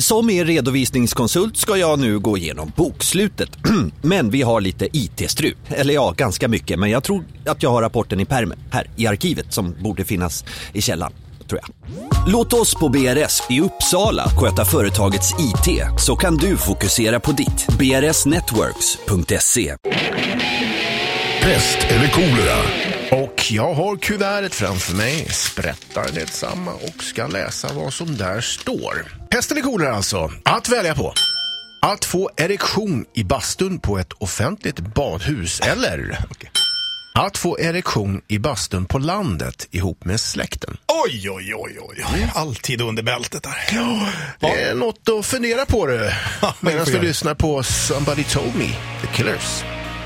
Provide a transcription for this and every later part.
Som er redovisningskonsult ska jag nu gå igenom bokslutet. Men vi har lite IT-strul. Eller ja, ganska mycket. Men jag tror att jag har rapporten i pärmen här i arkivet som borde finnas i källan, tror jag. Låt oss på BRS i Uppsala sköta företagets IT så kan du fokusera på ditt. brsnetworks.se. Pest eller kolera? Och jag har kuvertet framför mig, sprättar detsamma och ska läsa vad som där står. Pest eller kolera alltså, att välja på. Att få erektion i bastun på ett offentligt badhus eller att få erektion i bastun på landet ihop med släkten. Oj. Alltid under bältet där. Det är något att fundera på det medan du lyssnar på Somebody Told Me, The Killers.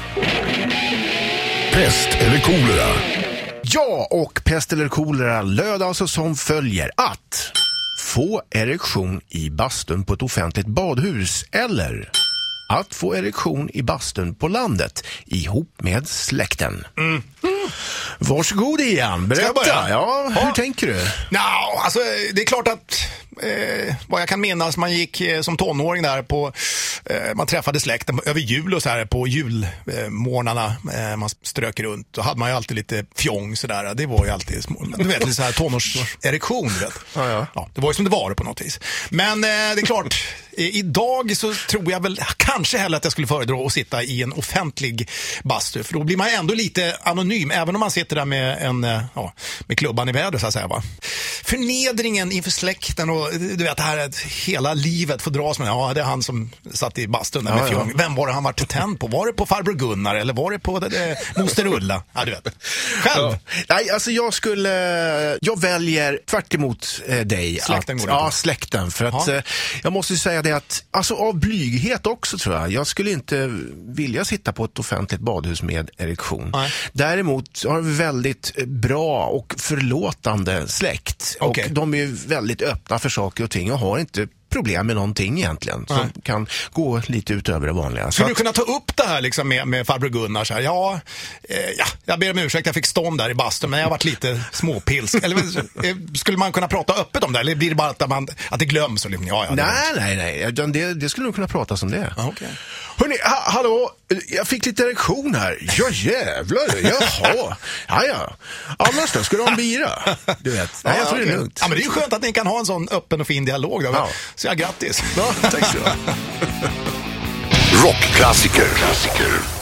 Pest eller kolera? Ja, och pest eller kolera löd alltså som följer att få erektion i bastun på ett offentligt badhus eller att få erektion i bastun på landet ihop med släkten. Varsågod Ian, berätta. Hur tänker du? Alltså, det är klart att vad jag kan minnas, man gick som tonåring där på man träffade släkten över jul och så här på julmorgnarna, man strök runt. Då hade man ju alltid lite fjong så där. Det var ju alltid du vet, lite så här tonårserektion, du vet. Ja, det var ju som det var på något vis. Men det är klart, idag så tror jag väl kanske hellre att jag skulle föredra att sitta i en offentlig bastu, för då blir man ändå lite anonym, även om man sitter där med med klubban i väder så att säga, va. Förnedringen inför släkten och du vet det här att hela livet får dras med. Ja, det är han som satt i bastun där med fjong. Vem var det han var tänd på? Var det på farbror Gunnar eller var det på moster Ulla? Ja, du vet. Själv? Ja. Nej, alltså jag väljer tvärt emot dig. Släkten går det på. Ja, släkten. För att jag måste säga det att, alltså av blyghet också tror jag. Jag skulle inte vilja sitta på ett offentligt badhus med erektion. Nej. Däremot har vi väldigt bra och förlåtande släkt. Okay. Och de är väldigt öppna för saker och ting och har inte problem med någonting egentligen som kan gå lite utöver det vanliga. Skulle du kunna ta upp det här liksom med farbror Gunnar så här? Jag ber om ursäkt, jag fick stånd där i bastun men jag har varit lite småpilsk. Eller skulle man kunna prata öppet om det eller blir det bara att det glöms? Nej. Det skulle nog kunna prata som det. Okay. Hörrni, hallå, jag fick lite erektion här. Ja jävlar, jaha. Ja. Annars då, ska du ha en bira? Du vet, nej, jag tror det är lugnt. Ja, men det är ju skönt att ni kan ha en sån öppen och fin dialog då. Ja. Så grattis. Ja, tack så. Rockklassiker.